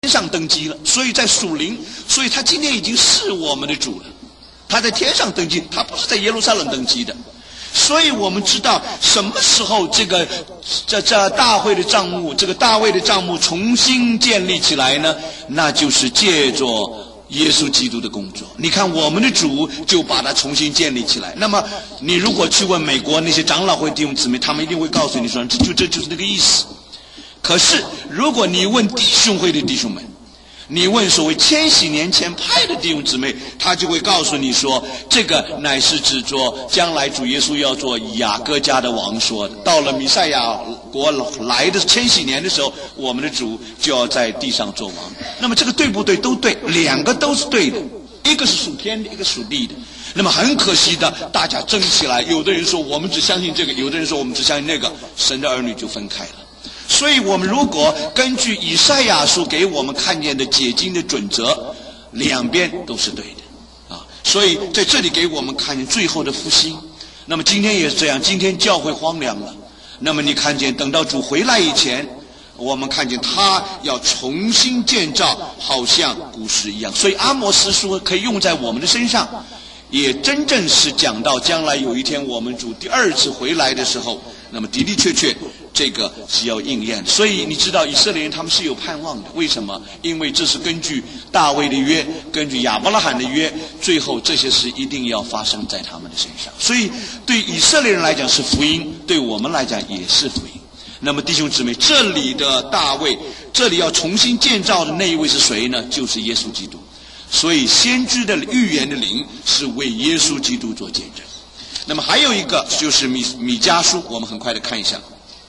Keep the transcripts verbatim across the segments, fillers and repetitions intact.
天上登基了，所以在属灵，所以他今天已经是我们的主了。他在天上登基，他不是在耶路撒冷登基的。所以我们知道什么时候这个这这大会的账目，这个大卫的账目重新建立起来呢？那就是借着耶稣基督的工作。你看我们的主就把它重新建立起来。那么你如果去问美国那些长老会弟兄姊妹，他们一定会告诉你说，这就这就是那个意思。可是如果你问弟兄会的弟兄们，你问所谓千禧年前派的弟兄姊妹，他就会告诉你说，这个乃是指着将来主耶稣要做雅各家的王说的。到了弥赛亚国来的千禧年的时候，我们的主就要在地上做王。那么这个对不对？都对，两个都是对的，一个是属天的，一个属地的。那么很可惜的，大家争起来，有的人说我们只相信这个，有的人说我们只相信那个，神的儿女就分开了。所以我们如果根据以赛亚书给我们看见的解经的准则，两边都是对的啊。所以在这里给我们看见最后的复兴。那么今天也是这样，今天教会荒凉了。那么你看见等到主回来以前，我们看见他要重新建造，好像古时一样。所以阿摩司书可以用在我们的身上，也真正是讲到将来有一天我们主第二次回来的时候，那么的的确确这个是要应验。所以你知道以色列人他们是有盼望的。为什么？因为这是根据大卫的约，根据亚伯拉罕的约，最后这些事一定要发生在他们的身上。所以对以色列人来讲是福音，对我们来讲也是福音。那么弟兄姊妹，这里的大卫，这里要重新建造的那一位是谁呢？就是耶稣基督。所以先知的预言的灵是为耶稣基督做见证。那么还有一个就是米米迦书，我们很快的看一下。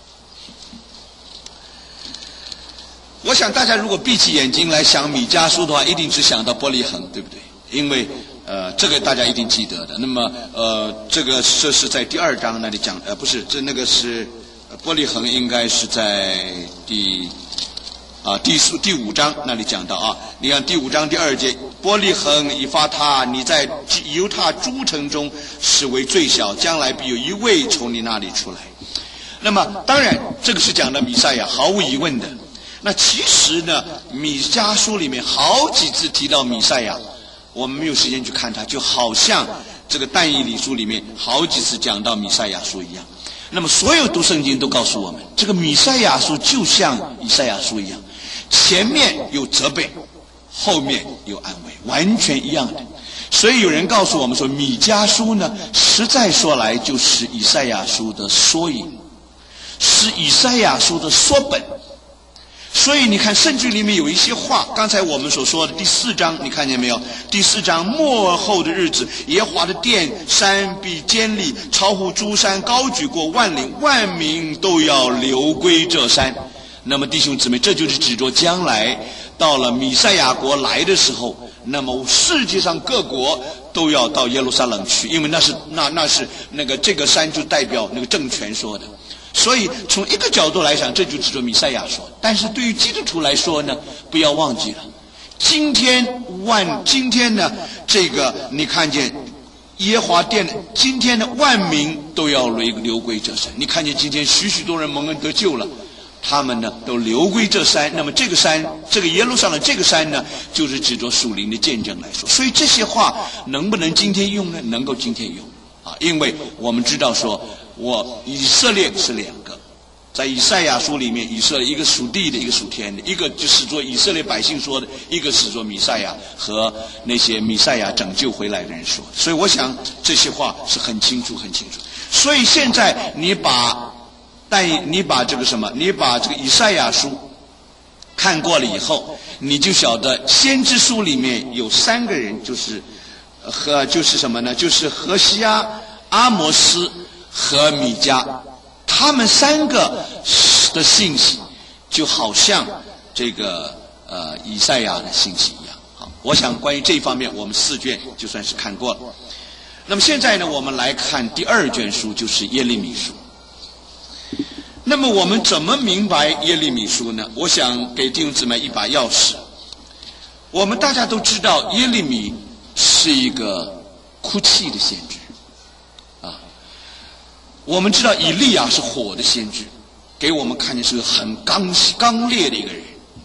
我想大家如果闭起眼睛来想米迦书的话，一定只想到伯利恒，对不对？因为呃，这个大家一定记得的。那么呃，这个这是在第二章那里讲，呃，不是，这那个是伯利恒，应该是在第啊第四第五章那里讲到啊。你看第五章第二节，伯利恒以法他，你在犹大诸城中是为最小，将来必有一位从你那里出来。那么当然这个是讲的弥赛亚，毫无疑问的。那其实呢，米迦书里面好几次提到弥赛亚，我们没有时间去看它，就好像这个但以理书里面好几次讲到弥赛亚书一样。那么所有读圣经都告诉我们，这个弥赛亚书就像以赛亚书一样，前面有责备，后面有安慰，完全一样的。所以有人告诉我们说，米迦书呢，实在说来就是以赛亚书的缩影，是以赛亚书的缩本。所以你看圣经里面有一些话，刚才我们所说的第四章，你看见没有？第四章末后的日子，耶和华的殿山必坚立，超乎诸山，高举过万岭，万民都要流归这山。那么弟兄姊妹，这就是指着将来到了弥赛亚国来的时候，那么世界上各国都要到耶路撒冷去，因为那是那那是那个这个山就代表那个政权说的。所以从一个角度来讲，这就指着弥赛亚说。但是对于基督徒来说呢，不要忘记了，今天万今天呢，这个你看见耶和华殿，今天的万民都要流归这山。你看见今天许许多人蒙恩得救了，他们呢都流归这山。那么这个山，这个耶路撒冷这个山呢，就是指着属灵的见证来说。所以这些话能不能今天用呢？能够今天用啊，因为我们知道说，我以色列是两个，在以赛亚书里面，以色列一个属地的，一个属天的，一个就是做以色列百姓说的，一个是做弥赛亚和那些弥赛亚拯救回来的人说。所以我想这些话是很清楚很清楚。所以现在你把但你把这个什么，你把这个以赛亚书看过了以后，你就晓得先知书里面有三个人，就是和就是什么呢？就是何西阿、阿摩斯和米迦，他们三个的信息就好像这个呃以赛亚的信息一样。好，我想关于这一方面，我们四卷就算是看过了。那么现在呢，我们来看第二卷书，就是耶利米书。那么我们怎么明白耶利米书呢？我想给弟兄姊妹一把钥匙。我们大家都知道，耶利米是一个哭泣的先知啊。我们知道以利亚是火的先知，给我们看见是个很刚刚烈的一个人。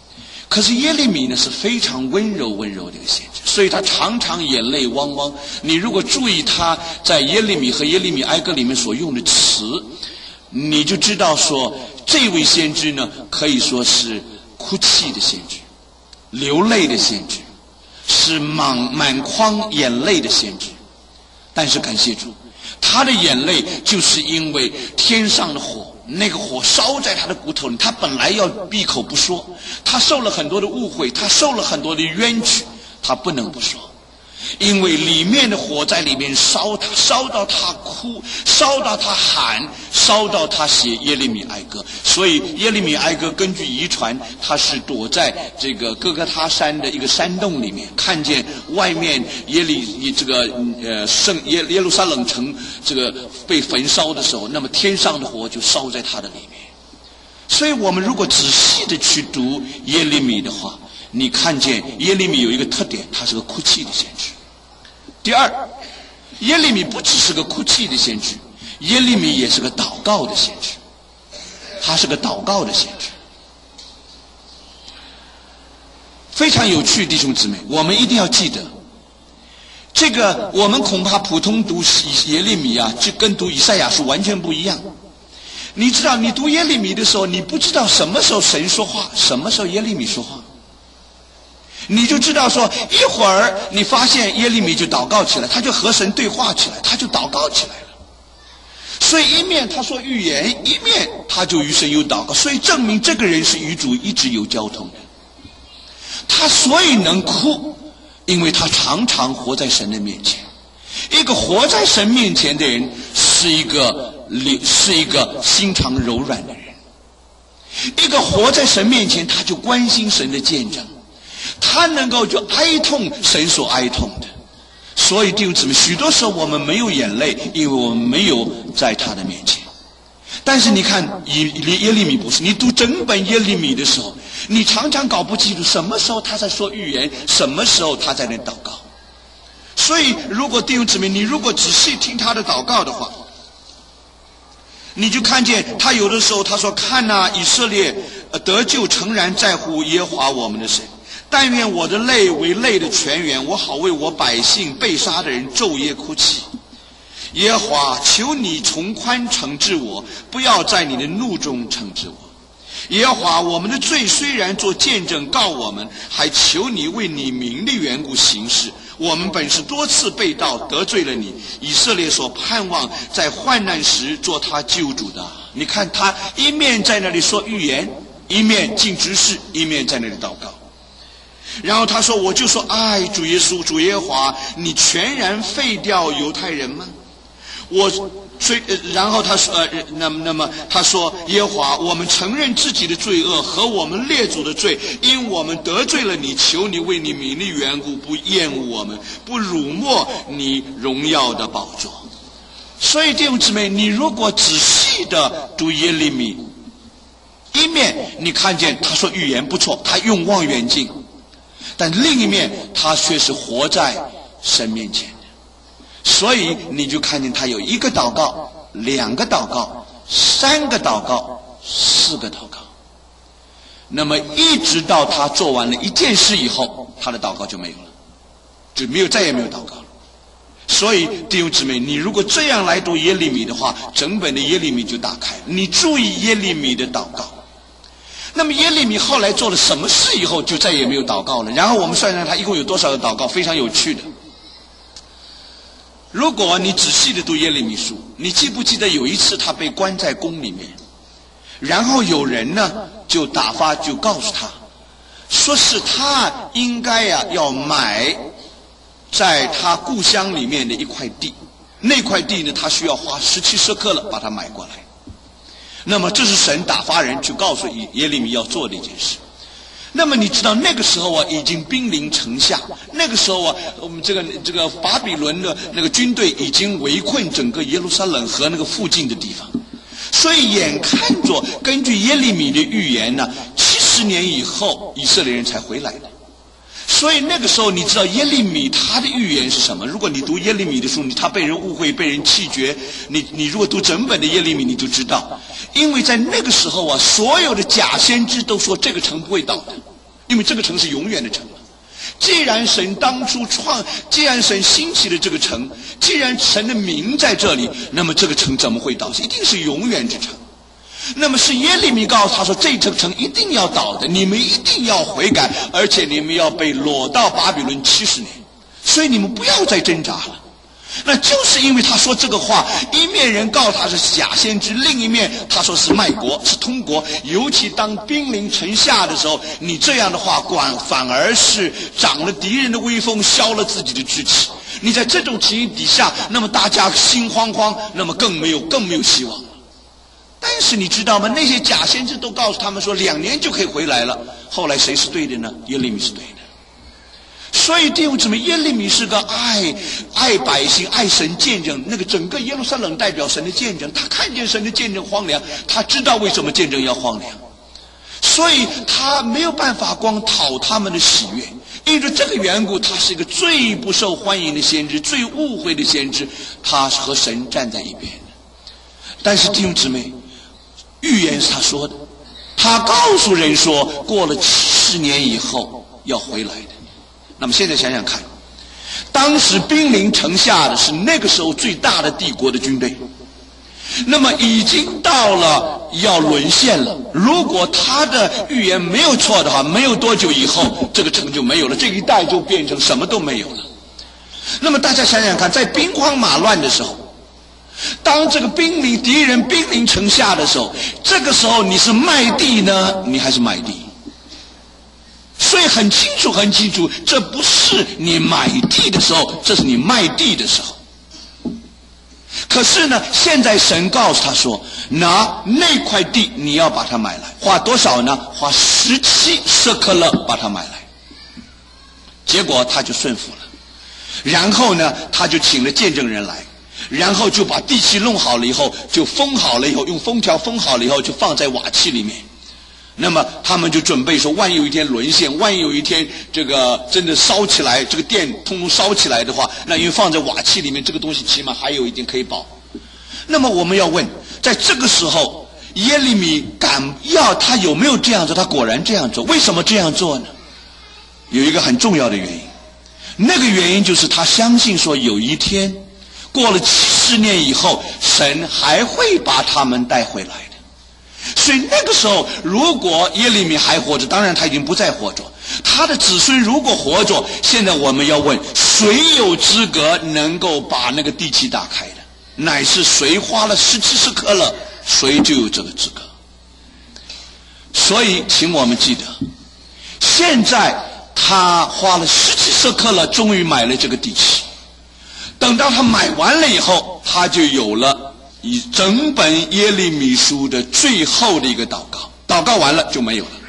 可是耶利米呢是非常温柔温柔的一个先知，所以他常常眼泪汪汪。你如果注意他在耶利米和耶利米哀歌里面所用的词，你就知道说这位先知呢可以说是哭泣的先知，流泪的先知，是满满眶眼泪的先知。但是感谢主，他的眼泪就是因为天上的火，那个火烧在他的骨头里，他本来要闭口不说，他受了很多的误会，他受了很多的冤屈，他不能不说，因为里面的火在里面烧他，烧到他哭，烧到他喊，烧到他写耶利米哀歌。所以耶利米哀歌根据遗传，他是躲在这个哥哥他山的一个山洞里面，看见外面耶利这个呃圣耶耶路撒冷城这个被焚烧的时候，那么天上的火就烧在他的里面。所以我们如果仔细的去读耶利米的话，你看见耶利米有一个特点，他是个哭泣的先知。第二，耶利米不只是个哭泣的先知，耶利米也是个祷告的先知，他是个祷告的先知。非常有趣，弟兄姊妹，我们一定要记得这个，我们恐怕普通读耶利米啊，就跟读以赛亚书完全不一样。你知道，你读耶利米的时候，你不知道什么时候神说话，什么时候耶利米说话，你就知道说一会儿你发现耶利米就祷告起来，他就和神对话起来，他就祷告起来了。所以一面他说预言，一面他就与神有祷告，所以证明这个人是与主一直有交通的。他所以能哭，因为他常常活在神的面前。一个活在神面前的人是一个是一个心肠柔软的人，一个活在神面前他就关心神的见证，他能够就哀痛神所哀痛的。所以弟兄姊妹，许多时候我们没有眼泪，因为我们没有在他的面前。但是你看耶耶利米不是，你读整本耶利米的时候，你常常搞不清楚什么时候他在说预言，什么时候他在那祷告。所以如果弟兄姊妹，你如果仔细听他的祷告的话，你就看见他有的时候他说，看哪，以色列得救诚然在乎耶和华我们的神，但愿我的泪为泪的泉源，我好为我百姓被杀的人昼夜哭泣。耶和华，求你从宽惩治我，不要在你的怒中惩治我。耶和华，我们的罪虽然做见证告我们，还求你为你名的缘故行事。我们本是多次被盗，得罪了你，以色列所盼望在患难时做他救主的。你看他一面在那里说预言，一面尽职事，一面在那里祷告。然后他说，我就说，哎，主耶稣，主耶和华，你全然废掉犹太人吗？我虽然后他说，呃，那么那么他说，耶和华，我们承认自己的罪恶和我们列祖的罪，因我们得罪了你，求你为你名的缘故不厌恶我们，不辱没你荣耀的宝座。所以弟兄姊妹，你如果仔细的读耶利米，一面你看见他说预言不错，他用望远镜，但另一面他却是活在神面前。所以你就看见他有一个祷告，两个祷告，三个祷告，四个祷告。那么一直到他做完了一件事以后，他的祷告就没有了，就没有再也没有祷告了。所以弟兄姊妹，你如果这样来读耶利米的话，整本的耶利米就打开了。你注意耶利米的祷告。那么耶利米后来做了什么事以后就再也没有祷告了？然后我们算算他一共有多少个祷告，非常有趣的。如果你仔细的读耶利米书，你记不记得有一次他被关在宫里面，然后有人呢就打发就告诉他，说是他应该呀、啊、要买在他故乡里面的一块地，那块地呢他需要花十七舍客勒把它买过来。那么这是神打发人去告诉耶利米要做的一件事。那么你知道那个时候啊，已经兵临城下，那个时候啊，我们这个这个巴比伦的那个军队已经围困整个耶路撒冷和那个附近的地方，所以眼看着根据耶利米的预言呢，七十年以后以色列人才回来的。所以那个时候你知道耶利米他的预言是什么？如果你读耶利米的书，他被人误会，被人弃绝，你你如果读整本的耶利米你就知道，因为在那个时候啊，所有的假先知都说这个城不会倒的， 因为这个城是永远的城。既然神当初创，既然神兴起了这个城，既然神的名在这里，那么这个城怎么会倒？一定是永远之城。那么是耶利米告诉他说，这座城一定要倒的，你们一定要悔改，而且你们要被掳到巴比伦七十年，所以你们不要再挣扎了。那就是因为他说这个话，一面人告诉他是假先知，另一面他说是卖国，是通国。尤其当兵临城下的时候，你这样的话管反而是长了敌人的威风，消了自己的志气。你在这种情形底下，那么大家心慌慌，那么更没有更没有希望了。但是你知道吗？那些假先知都告诉他们说两年就可以回来了。后来谁是对的呢？耶利米是对的。所以弟兄姊妹，耶利米是个爱爱百姓、爱神见证，那个整个耶路撒冷代表神的见证。他看见神的见证荒凉，他知道为什么见证要荒凉，所以他没有办法光讨他们的喜悦。因着这个缘故，他是一个最不受欢迎的先知，最误会的先知，他是和神站在一边的。但是弟兄姊妹，预言是他说的，他告诉人说，过了七十年以后要回来的。那么现在想想看，当时兵临城下的是那个时候最大的帝国的军队，那么已经到了要沦陷了。如果他的预言没有错的话，没有多久以后这个城就没有了，这一带就变成什么都没有了。那么大家想想看，在兵荒马乱的时候，当这个兵临敌人兵临城下的时候，这个时候你是卖地呢，你还是买地？所以很清楚很清楚，这不是你买地的时候，这是你卖地的时候。可是呢，现在神告诉他说，拿那块地你要把它买来，花多少呢？花十七舍客勒把它买来。结果他就顺服了，然后呢他就请了见证人来，然后就把地契弄好了以后，就封好了以后，用封条封好了以后，就放在瓦器里面。那么他们就准备说，万一有一天沦陷，万一有一天这个真的烧起来，这个殿通通烧起来的话，那因为放在瓦器里面，这个东西起码还有一点可以保。那么我们要问，在这个时候耶利米敢要他有没有这样做？他果然这样做。为什么这样做呢？有一个很重要的原因，那个原因就是他相信说，有一天过了七十年以后，神还会把他们带回来。所以那个时候，如果耶利米还活着，当然他已经不再活着，他的子孙如果活着，现在我们要问，谁有资格能够把那个地契打开的？乃是谁花了十七舍客勒，谁就有这个资格。所以请我们记得，现在他花了十七舍客勒，终于买了这个地契。等到他买完了以后，他就有了以整本耶利米书的最后的一个祷告，祷告完了就没有了。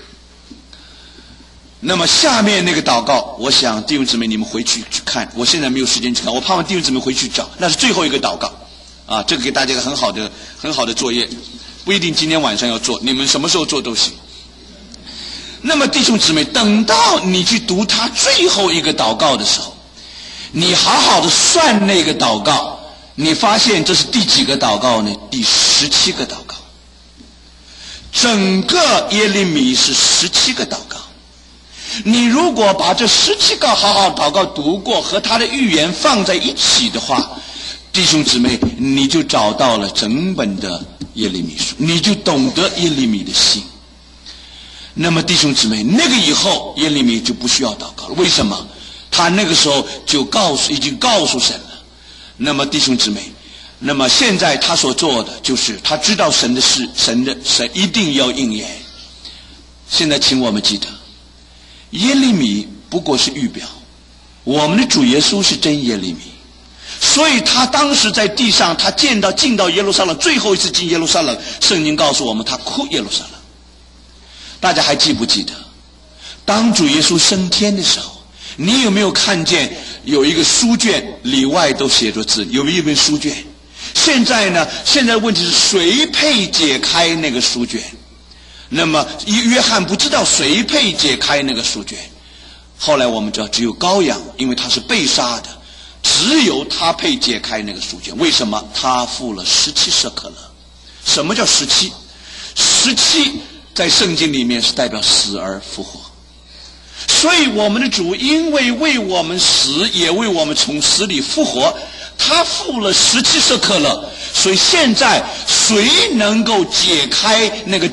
那么下面那个祷告，我想弟兄姊妹你们回去去看，我现在没有时间去看，我盼望弟兄姊妹回去找，那是最后一个祷告啊，这个给大家一个很好的很好的作业，不一定今天晚上要做，你们什么时候做都行。那么弟兄姊妹，等到你去读他最后一个祷告的时候，你好好的算那个祷告，你发现这是第几个祷告呢？第十七个祷告。整个耶利米是十七个祷告。你如果把这十七个好好祷告读过，和他的预言放在一起的话，弟兄姊妹，你就找到了整本的耶利米书，你就懂得耶利米的心。那么弟兄姊妹，那个以后耶利米就不需要祷告了。为什么？他那个时候就告诉已经告诉神了。那么弟兄姊妹，那么现在他所做的就是他知道神的事，神的神一定要应验。现在请我们记得，耶利米不过是预表，我们的主耶稣是真耶利米。所以他当时在地上，他见到进到耶路撒冷，最后一次进耶路撒冷，圣经告诉我们他哭耶路撒冷。大家还记不记得，当主耶稣升天的时候，你有没有看见有一个书卷里外都写着字，有一本书卷。现在呢，现在问题是谁配解开那个书卷？那么约翰不知道谁配解开那个书卷，后来我们知道只有羔羊，因为他是被杀的，只有他配解开那个书卷。为什么？他付了十七舍客勒。什么叫十七？十七在圣经里面是代表死而复活。 所以我们的主因为为我们死，也为我们从死里复活，他付了十七舍克勒，所以现在谁能够解开那个